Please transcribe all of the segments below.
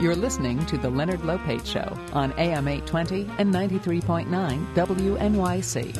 You're listening to The Leonard Lopate Show on AM 820 and 93.9 WNYC.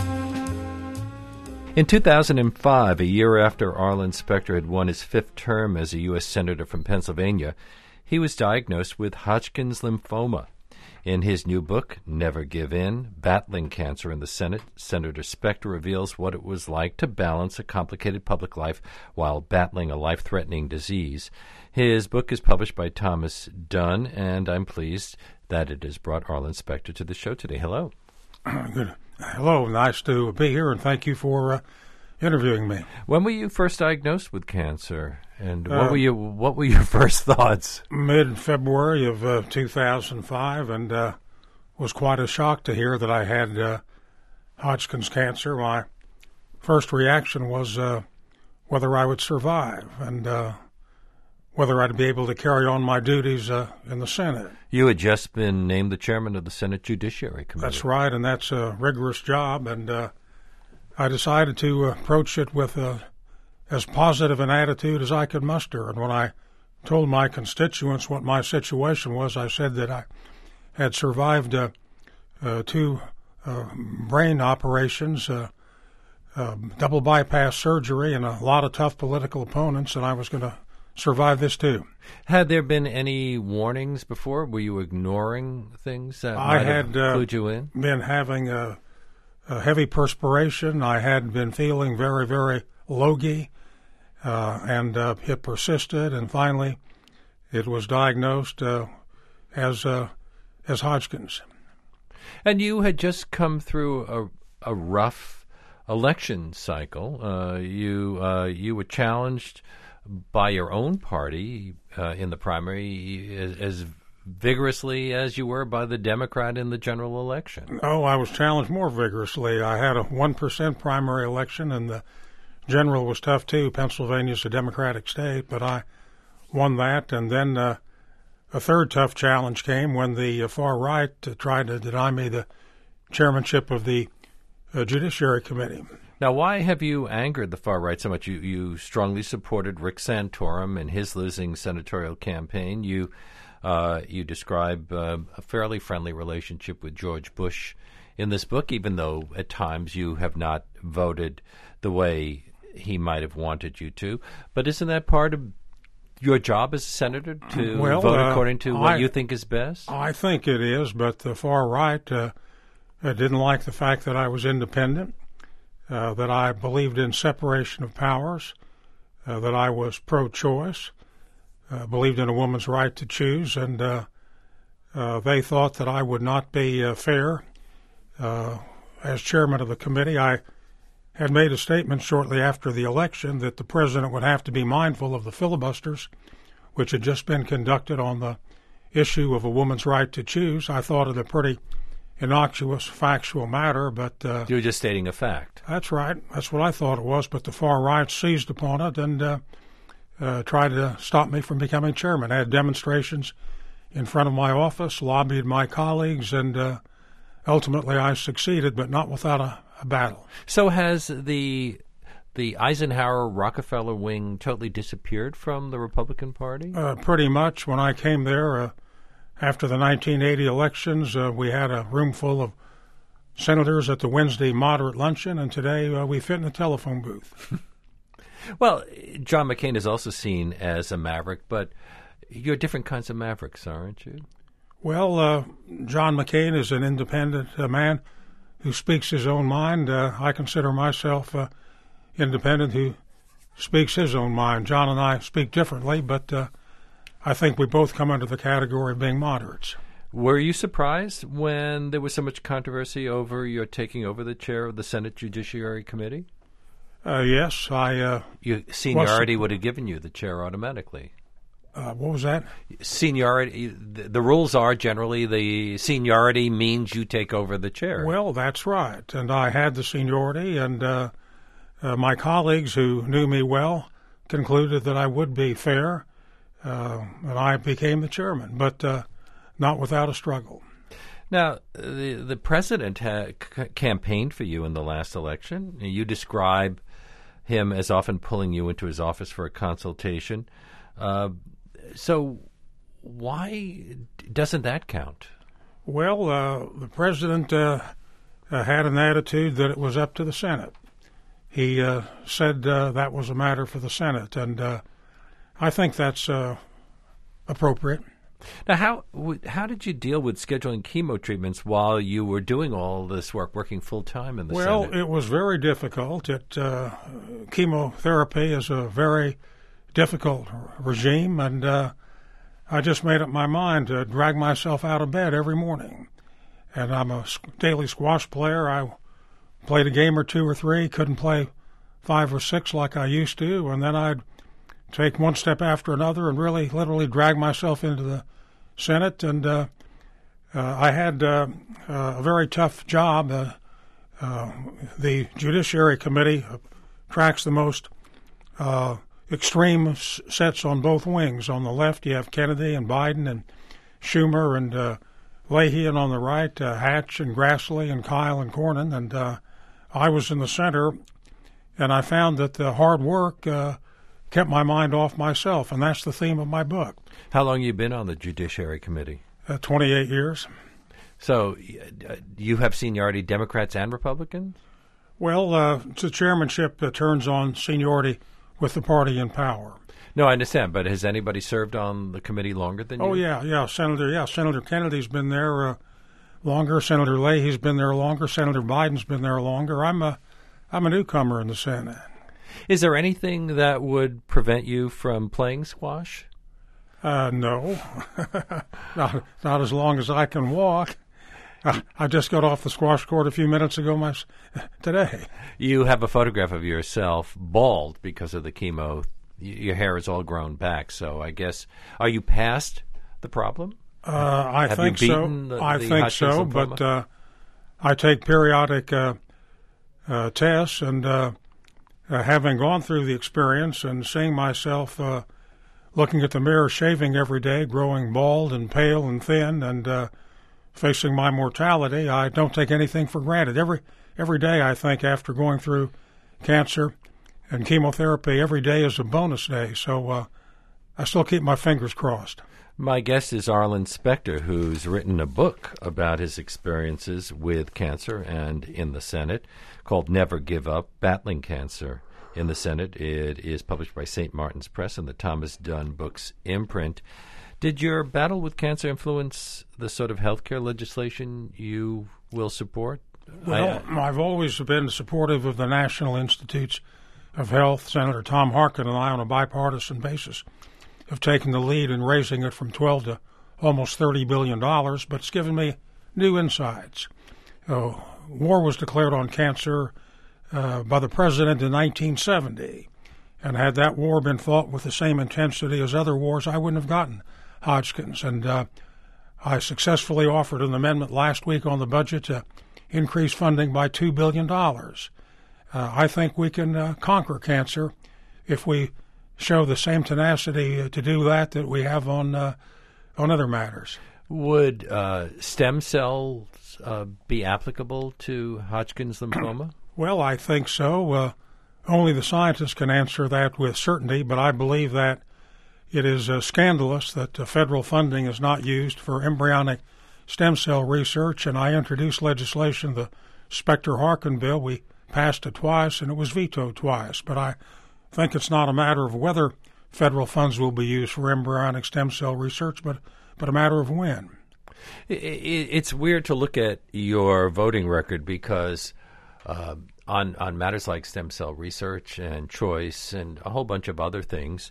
In 2005, a year after Arlen Specter had won his fifth term as a U.S. Senator from Pennsylvania, he was diagnosed with Hodgkin's lymphoma. In his new book, Never Give In, Battling Cancer in the Senate, Senator Specter reveals what it was like to balance a complicated public life while battling a life-threatening disease. His book is published by Thomas Dunn, and I'm pleased that it has brought Arlen Specter to the show today. Hello. Good. Hello. Nice to be here, and thank you for interviewing me. When were you first diagnosed with cancer, and what were your first thoughts? Mid-February of 2005, and was quite a shock to hear that I had Hodgkin's cancer. My first reaction was whether I would survive and whether I'd be able to carry on my duties in the Senate. You had just been named the chairman of the Senate Judiciary Committee. That's right, and that's a rigorous job, and I decided to approach it with as positive an attitude as I could muster. And when I told my constituents what my situation was, I said that I had survived 2 brain operations, double bypass surgery, and a lot of tough political opponents, and I was going to survive this too. Had there been any warnings before? Were you ignoring things that might have clued you in? I had been having a heavy perspiration. I had been feeling very, very logy, and it persisted, and finally it was diagnosed as Hodgkin's. And you had just come through a rough election cycle. You were challenged by your own party in the primary as vigorously as you were by the Democrat in the general election. Oh, I was challenged more vigorously. I had a 1% primary election, and the general was tough too. Pennsylvania's a Democratic state, but I won that. And then a third tough challenge came when the far right tried to deny me the chairmanship of the Judiciary Committee. Now, why have you angered the far right so much? You strongly supported Rick Santorum in his losing senatorial campaign. You describe a fairly friendly relationship with George Bush in this book, even though at times you have not voted the way he might have wanted you to. But isn't that part of your job as a senator to vote according to what you think is best? I think it is, but the far right didn't like the fact that I was independent, that I believed in separation of powers, that I was pro-choice, believed in a woman's right to choose, and they thought that I would not be fair. As chairman of the committee, I had made a statement shortly after the election that the president would have to be mindful of the filibusters, which had just been conducted on the issue of a woman's right to choose. I thought it a pretty innocuous, factual matter, but you were just stating a fact. That's right. That's what I thought it was, but the far right seized upon it and tried to stop me from becoming chairman. I had demonstrations in front of my office, lobbied my colleagues, and ultimately I succeeded, but not without a battle. So has the Eisenhower-Rockefeller wing totally disappeared from the Republican Party? Pretty much. When I came there after the 1980 elections, we had a room full of senators at the Wednesday moderate luncheon, and today we fit in a telephone booth. Well, John McCain is also seen as a maverick, but you're different kinds of mavericks, aren't you? Well, John McCain is an independent man who speaks his own mind. I consider myself independent who speaks his own mind. John and I speak differently, but I think we both come under the category of being moderates. Were you surprised when there was so much controversy over your taking over the chair of the Senate Judiciary Committee? Yes, your seniority would have given you the chair automatically. What was that? Seniority. The rules are generally the seniority means you take over the chair. Well, that's right. And I had the seniority, and my colleagues who knew me well concluded that I would be fair, and I became the chairman, but not without a struggle. Now, the president campaigned for you in the last election. You describe him as often pulling you into his office for a consultation. So Why doesn't that count? Well, the president had an attitude that it was up to the Senate. He said that was a matter for the Senate, and I think that's appropriate. Now, how did you deal with scheduling chemo treatments while you were doing all this work, working full-time in the Senate? Well, it was very difficult. Chemotherapy is a very difficult regime, and I just made up my mind to drag myself out of bed every morning. And I'm a daily squash player. I played a game or two or three, couldn't play 5 or 6 like I used to, and then I'd take one step after another and really literally drag myself into the Senate. And I had a very tough job. The Judiciary Committee tracks the most extreme sets on both wings. On the left, you have Kennedy and Biden and Schumer and Leahy, and on the right, Hatch and Grassley and Kyle and Cornyn. And I was in the center, and I found that the hard work kept my mind off myself, and that's the theme of my book. How long have you been on the Judiciary Committee? 28 years. So you have seniority Democrats and Republicans? Well, the chairmanship turns on seniority with the party in power. No, I understand, but has anybody served on the committee longer than you? Oh, yeah, Senator Kennedy's been there longer. Senator Leahy's been there longer. Senator Biden's been there longer. I'm a newcomer in the Senate. Is there anything that would prevent you from playing squash? No, not as long as I can walk. I just got off the squash court a few minutes ago today. You have a photograph of yourself bald because of the chemo. Your hair is all grown back, so I guess, are you past the problem? I think so. I think so, but I take periodic tests, and having gone through the experience and seeing myself looking at the mirror, shaving every day, growing bald and pale and thin, and facing my mortality, I don't take anything for granted. Every day, I think, after going through cancer and chemotherapy, every day is a bonus day. So I still keep my fingers crossed. My guest is Arlen Specter, who's written a book about his experiences with cancer and in the Senate called Never Give Up, Battling Cancer in the Senate. It is published by St. Martin's Press and the Thomas Dunn Books imprint. Did your battle with cancer influence the sort of health care legislation you will support? Well, I've always been supportive of the National Institutes of Health. Senator Tom Harkin and I, on a bipartisan basis, have taken the lead in raising it from $12 to almost $30 billion, but it's given me new insights. War was declared on cancer by the president in 1970, and had that war been fought with the same intensity as other wars, I wouldn't have gotten Hodgkin's. And I successfully offered an amendment last week on the budget to increase funding by $2 billion. I think we can conquer cancer if we show the same tenacity to do that we have on other matters. Would stem cells be applicable to Hodgkin's lymphoma? Well, I think so. Only the scientists can answer that with certainty, but I believe that it is scandalous that federal funding is not used for embryonic stem cell research, and I introduced legislation, the Specter-Harkin bill. We passed it twice, and it was vetoed twice. But I think it's not a matter of whether federal funds will be used for embryonic stem cell research, but a matter of when. It's weird to look at your voting record because on matters like stem cell research and choice and a whole bunch of other things,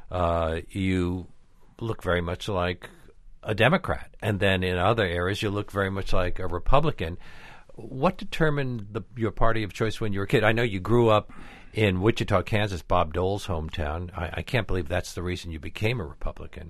you look very much like a Democrat. And then in other areas, you look very much like a Republican. What determined your party of choice when you were a kid? I know you grew up in Wichita, Kansas, Bob Dole's hometown. I can't believe that's the reason you became a Republican.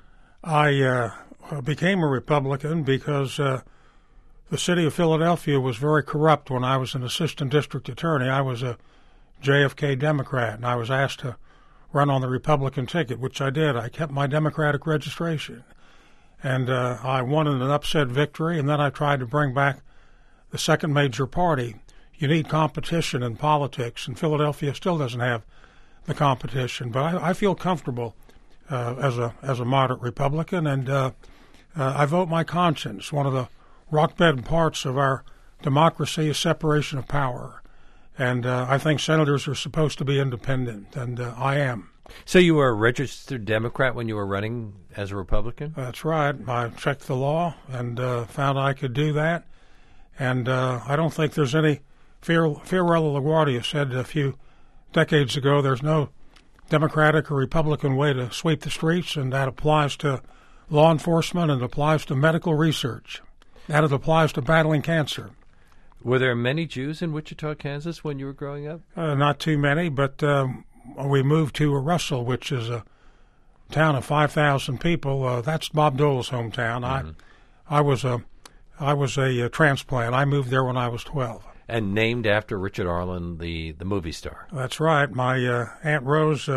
I became a Republican because the city of Philadelphia was very corrupt when I was an assistant district attorney. I was a JFK Democrat, and I was asked to run on the Republican ticket, which I did. I kept my Democratic registration, and I won in an upset victory, and then I tried to bring back the second major party. You need competition in politics, and Philadelphia still doesn't have the competition. But I feel comfortable as a moderate Republican, and I vote my conscience. One of the rock-bed parts of our democracy is separation of power, and I think senators are supposed to be independent, and I am. So you were a registered Democrat when you were running as a Republican? That's right. I checked the law and found I could do that, and I don't think there's any. Fiorello LaGuardia said a few decades ago, there's no Democratic or Republican way to sweep the streets, and that applies to law enforcement, and it applies to medical research, and it applies to battling cancer. Were there many Jews in Wichita, Kansas when you were growing up? Not too many, but we moved to Russell, which is a town of 5,000 people. That's Bob Dole's hometown. Mm-hmm. I was a transplant. I moved there when I was 12. And named after Richard Arlen, the movie star. That's right. My Aunt Rose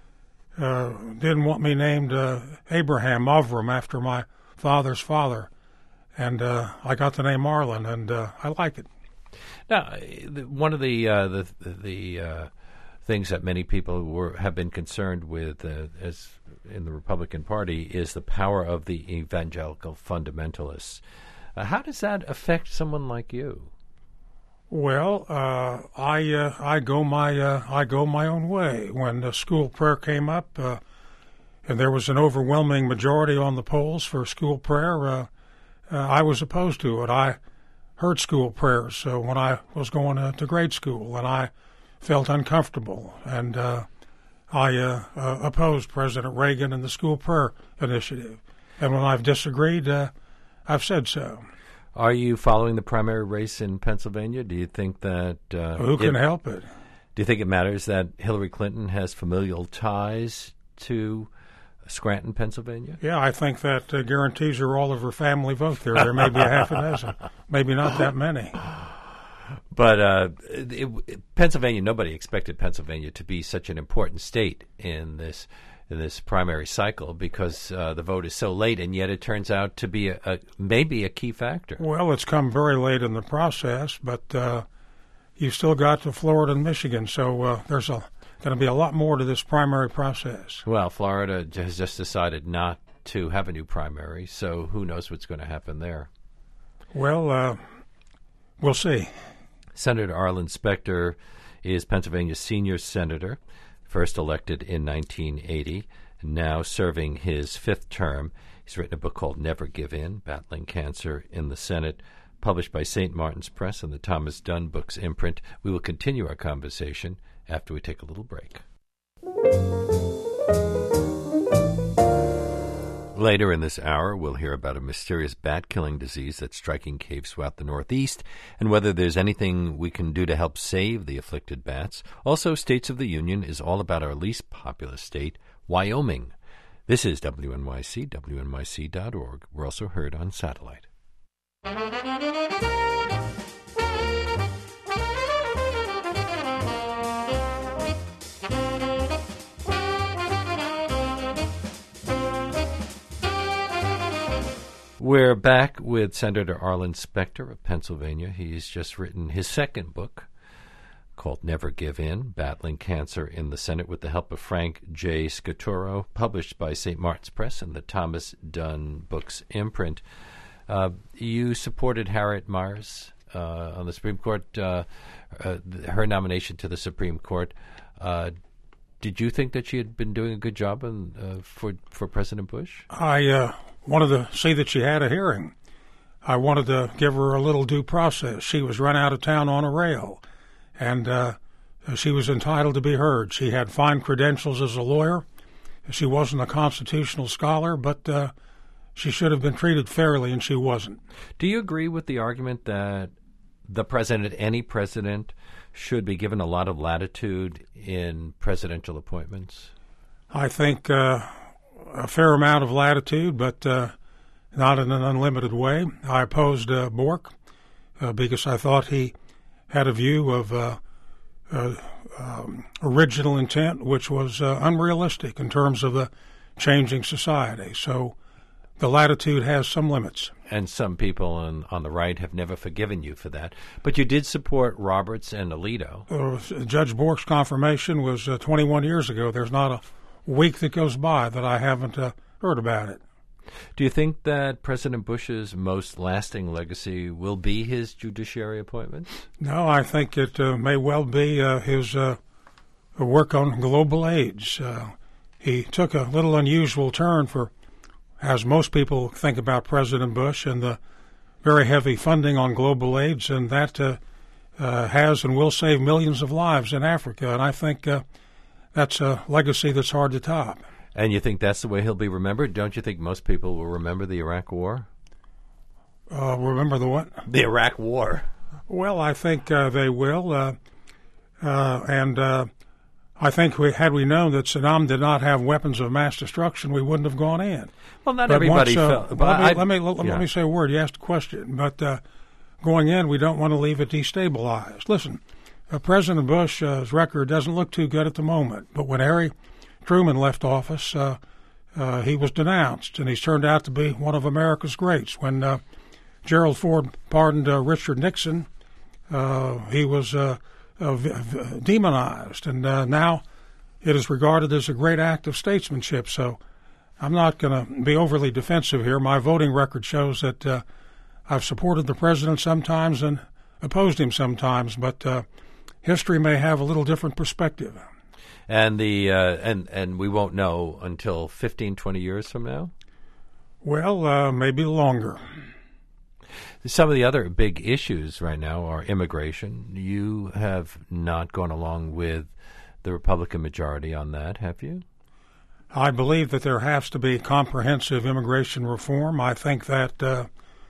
didn't want me named Abraham Avram after my father's father, and I got the name Arlen, and I like it. Now, one of the things that many people have been concerned with, as in the Republican Party, is the power of the evangelical fundamentalists. How does that affect someone like you? Well, I go my own way. When the school prayer came up, and there was an overwhelming majority on the polls for school prayer, I was opposed to it. I heard school prayers when I was going to grade school, and I felt uncomfortable, and I opposed President Reagan and the school prayer initiative. And when I've disagreed, I've said so. Are you following the primary race in Pennsylvania? Do you think that... who can help it? Do you think it matters that Hillary Clinton has familial ties to Scranton, Pennsylvania? Yeah, I think that guarantees her all of her family vote there. There may be a half a dozen, maybe not that many. But Pennsylvania, nobody expected Pennsylvania to be such an important state in this primary cycle because the vote is so late, and yet it turns out to be maybe a key factor. Well, it's come very late in the process, but you've still got to Florida and Michigan, so there's going to be a lot more to this primary process. Well, Florida has just decided not to have a new primary, so who knows what's going to happen there. Well, we'll see. Senator Arlen Specter is Pennsylvania's senior senator, first elected in 1980, now serving his fifth term. He's written a book called Never Give In, Battling Cancer in the Senate, published by St. Martin's Press and the Thomas Dunn Books imprint. We will continue our conversation after we take a little break. Later in this hour, we'll hear about a mysterious bat-killing disease that's striking caves throughout the Northeast and whether there's anything we can do to help save the afflicted bats. Also, States of the Union is all about our least populous state, Wyoming. This is WNYC, WNYC.org. We're also heard on satellite. We're back with Senator Arlen Specter of Pennsylvania. He's just written his second book called Never Give In, Battling Cancer in the Senate with the help of Frank J. Scaturo, published by St. Martin's Press and the Thomas Dunn Books imprint. You supported Harriet Miers on the Supreme Court, her nomination to the Supreme Court. Did you think that she had been doing a good job for President Bush? I wanted to see that she had a hearing. I wanted to give her a little due process. She was run out of town on a rail, and she was entitled to be heard. She had fine credentials as a lawyer. She wasn't a constitutional scholar, but she should have been treated fairly, and she wasn't. Do you agree with the argument that the president, any president, should be given a lot of latitude in presidential appointments? I think a fair amount of latitude, but not in an unlimited way. I opposed Bork because I thought he had a view of original intent, which was unrealistic in terms of the changing society. So the latitude has some limits. And some people on the right have never forgiven you for that. But you did support Roberts and Alito. Judge Bork's confirmation was 21 years ago. There's not a week that goes by that I haven't heard about it. Do you think that President Bush's most lasting legacy will be his judiciary appointments? No, I think it may well be his work on global AIDS. He took a little unusual turn for, as most people think about President Bush, and the very heavy funding on global AIDS, and that has and will save millions of lives in Africa. And I think that's a legacy that's hard to top. And you think that's the way he'll be remembered? Don't you think most people will remember the Iraq War? Remember the what? The Iraq War. Well, I think they will. And I think had we known that Saddam did not have weapons of mass destruction, we wouldn't have gone in. Well, not everybody felt. Let me say a word. You asked a question. But going in, we don't want to leave it destabilized. Listen, President Bush's record doesn't look too good at the moment. But when Harry Truman left office, he was denounced, and he's turned out to be one of America's greats. When Gerald Ford pardoned Richard Nixon, he was demonized, and now it is regarded as a great act of statesmanship. So I'm not going to be overly defensive here. My voting record shows that I've supported the president sometimes and opposed him sometimes, but history may have a little different perspective. And and we won't know until 15, 20 years from now? Well, maybe longer. Some of the other big issues right now are immigration. You have not gone along with the Republican majority on that, have you? I believe that there has to be comprehensive immigration reform. I think that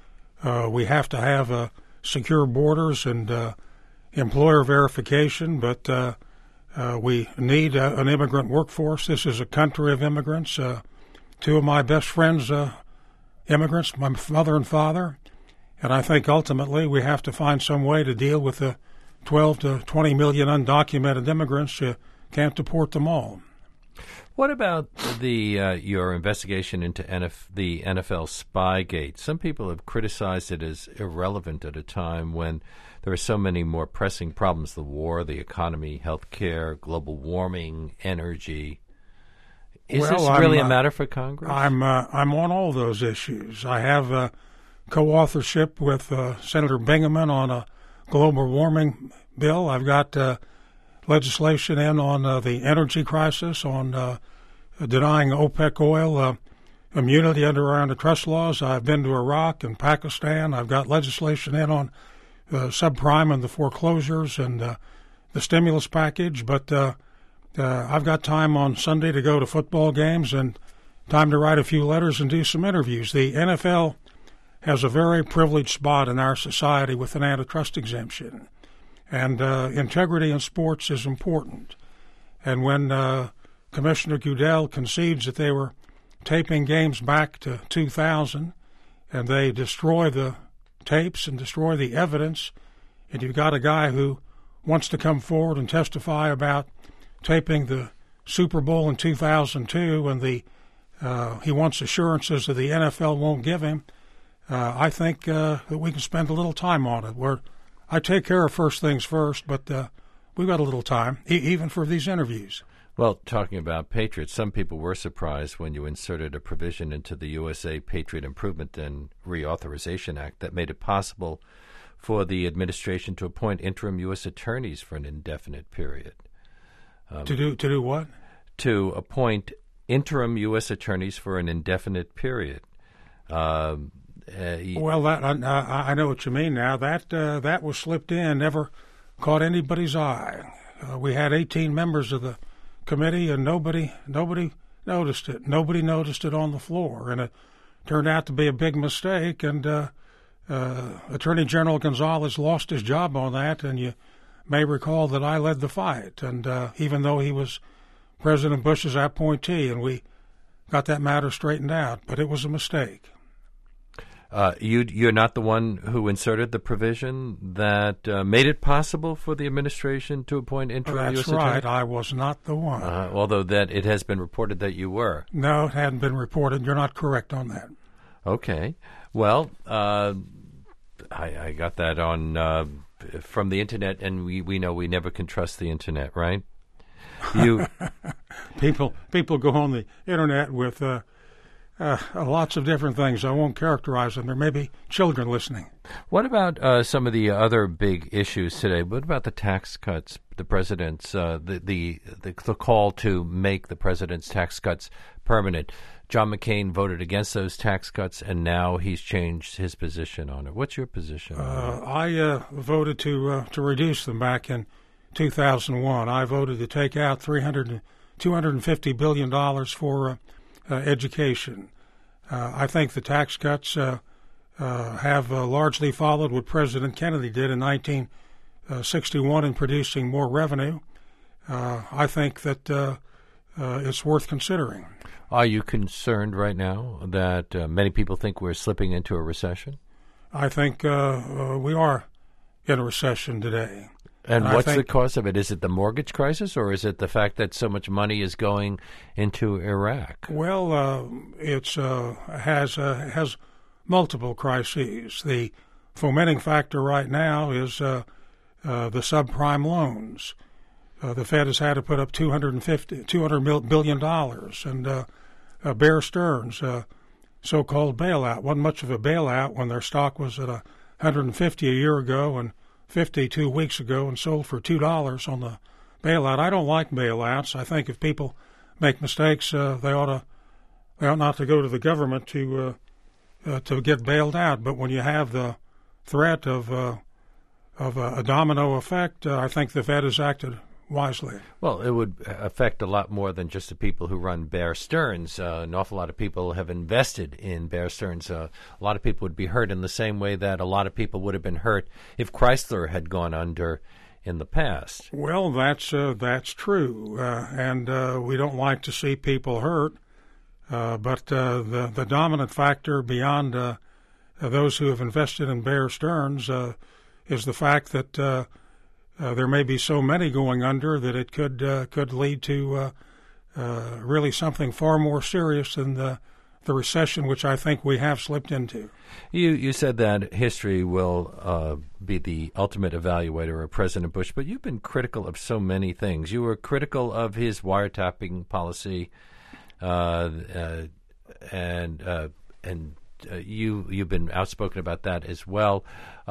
we have to have secure borders and employer verification, but we need an immigrant workforce. This is a country of immigrants. Two of my best friends, immigrants, my mother and father. And I think ultimately we have to find some way to deal with the 12 to 20 million undocumented immigrants. You can't deport them all. What about your investigation into the NFL Spygate? Some people have criticized it as irrelevant at a time when there are so many more pressing problems: the war, the economy, health care, global warming, energy. Is this really a matter for Congress? I'm on all those issues. I have co-authorship with Senator Bingaman on a global warming bill. I've got legislation in on the energy crisis, on denying OPEC oil immunity under our antitrust laws. I've been to Iraq and Pakistan. I've got legislation in on subprime and the foreclosures and the stimulus package. But I've got time on Sunday to go to football games and time to write a few letters and do some interviews. The NFL has a very privileged spot in our society with an antitrust exemption. And integrity in sports is important. And when Commissioner Goodell concedes that they were taping games back to 2000 and they destroy the tapes and destroy the evidence, and you've got a guy who wants to come forward and testify about taping the Super Bowl in 2002 and he wants assurances that the NFL won't give him, I think that we can spend a little time on it. I take care of first things first, but we've got a little time, even for these interviews. Well, talking about Patriots, some people were surprised when you inserted a provision into the USA Patriot Improvement and Reauthorization Act that made it possible for the administration to appoint interim U.S. attorneys for an indefinite period. To do what? To appoint interim U.S. attorneys for an indefinite period. Well, I know what you mean now. That was slipped in, never caught anybody's eye. We had 18 members of the committee, and nobody noticed it. Nobody noticed it on the floor, and it turned out to be a big mistake. And Attorney General Gonzalez lost his job on that, and you may recall that I led the fight. And even though he was President Bush's appointee, and we got that matter straightened out, but it was a mistake. You're not the one who inserted the provision that made it possible for the administration to appoint interim U.S. attorneys? That's right. I was not the one. Although that it has been reported that you were. No, it hadn't been reported. You're not correct on that. Okay. Well, I got that on from the Internet, and we know we never can trust the Internet, right? People go on the internet with lots of different things. I won't characterize them. There may be children listening. What about some of the other big issues today? What about the tax cuts? The president's the call to make the president's tax cuts permanent. John McCain voted against those tax cuts, and now he's changed his position on it. What's your position on it? I voted to reduce them back in 2001. I voted to take out $250 billion for education. I think the tax cuts have largely followed what President Kennedy did in 1961 in producing more revenue. I think that it's worth considering. Are you concerned right now that many people think we're slipping into a recession? I think we are in a recession today. And what's the cause of it? Is it the mortgage crisis, or is it the fact that so much money is going into Iraq? Well, it's has multiple crises. The fomenting factor right now is the subprime loans. The Fed has had to put up $200 billion, and Bear Stearns' so-called bailout wasn't much of a bailout when their stock was at $150 a year ago and 52 weeks ago, and sold for $2 on the bailout. I don't like bailouts. I think if people make mistakes, they ought not to go to the government to get bailed out. But when you have the threat of a domino effect, I think the Fed has acted wisely. Well, it would affect a lot more than just the people who run Bear Stearns. An awful lot of people have invested in Bear Stearns. A lot of people would be hurt in the same way that a lot of people would have been hurt if Chrysler had gone under in the past. Well, that's true, and we don't like to see people hurt. But the dominant factor beyond those who have invested in Bear Stearns is the fact that there may be so many going under that it could lead to really something far more serious than the recession, which I think we have slipped into. You said that history will be the ultimate evaluator of President Bush, but you've been critical of so many things. You were critical of his wiretapping policy, and you've been outspoken about that as well.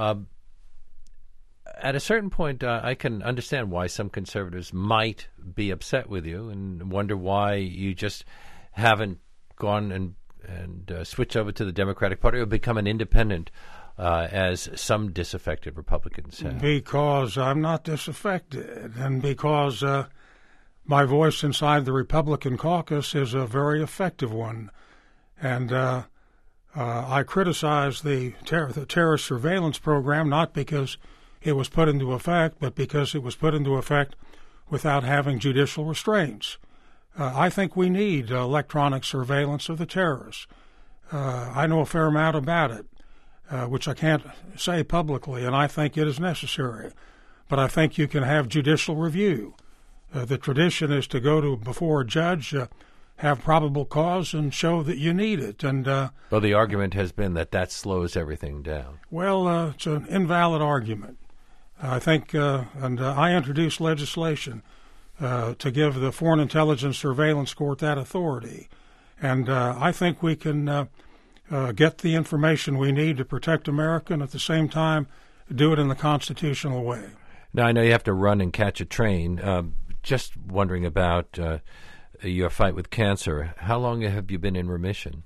At a certain point, I can understand why some conservatives might be upset with you and wonder why you just haven't gone and switched over to the Democratic Party or become an independent, as some disaffected Republicans have. Because I'm not disaffected, and because my voice inside the Republican caucus is a very effective one. And I criticize the terrorist surveillance program not because it was put into effect, but because it was put into effect without having judicial restraints. I think we need electronic surveillance of the terrorists. I know a fair amount about it, which I can't say publicly, and I think it is necessary. But I think you can have judicial review. The tradition is to go before a judge, have probable cause, and show that you need it. And well, the argument has been that slows everything down. Well, it's an invalid argument. I think, and I introduced legislation to give the Foreign Intelligence Surveillance Court that authority. And I think we can get the information we need to protect America and at the same time do it in the constitutional way. Now, I know you have to run and catch a train. Just wondering about your fight with cancer. How long have you been in remission?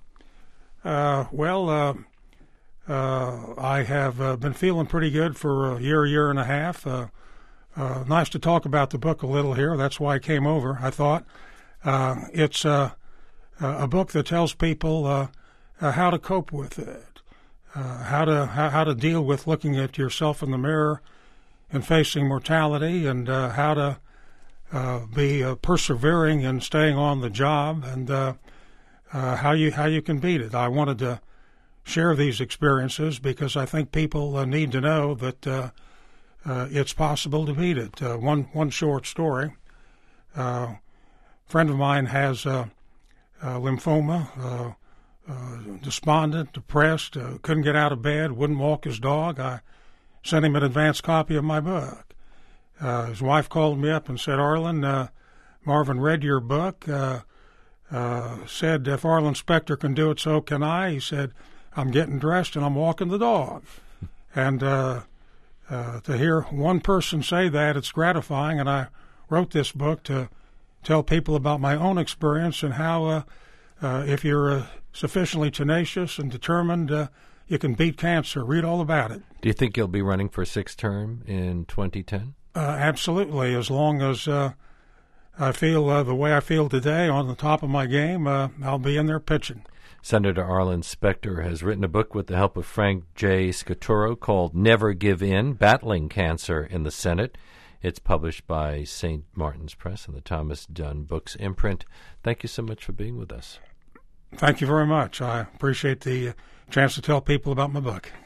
I have been feeling pretty good for a year and a half. Nice to talk about the book a little here. That's why I came over. I thought it's a book that tells people how to cope with it, how to deal with looking at yourself in the mirror and facing mortality, and how to be persevering and staying on the job, and how you can beat it. I wanted to share these experiences because I think people need to know that it's possible to beat it. One short story. A friend of mine has lymphoma, despondent, depressed, couldn't get out of bed, wouldn't walk his dog. I sent him an advance copy of my book. His wife called me up and said, "Arlen, Marvin read your book, said, if Arlen Specter can do it, so can I. He said, I'm getting dressed and I'm walking the dog. And to hear one person say that, it's gratifying. And I wrote this book to tell people about my own experience and how if you're sufficiently tenacious and determined, you can beat cancer. Read all about it. Do you think you'll be running for a sixth term in 2010? Absolutely. As long as I feel the way I feel today, on the top of my game, I'll be in there pitching. Senator Arlen Specter has written a book with the help of Frank J. Scaturo called Never Give In, Battling Cancer in the Senate. It's published by St. Martin's Press and the Thomas Dunn Books imprint. Thank you so much for being with us. Thank you very much. I appreciate the chance to tell people about my book.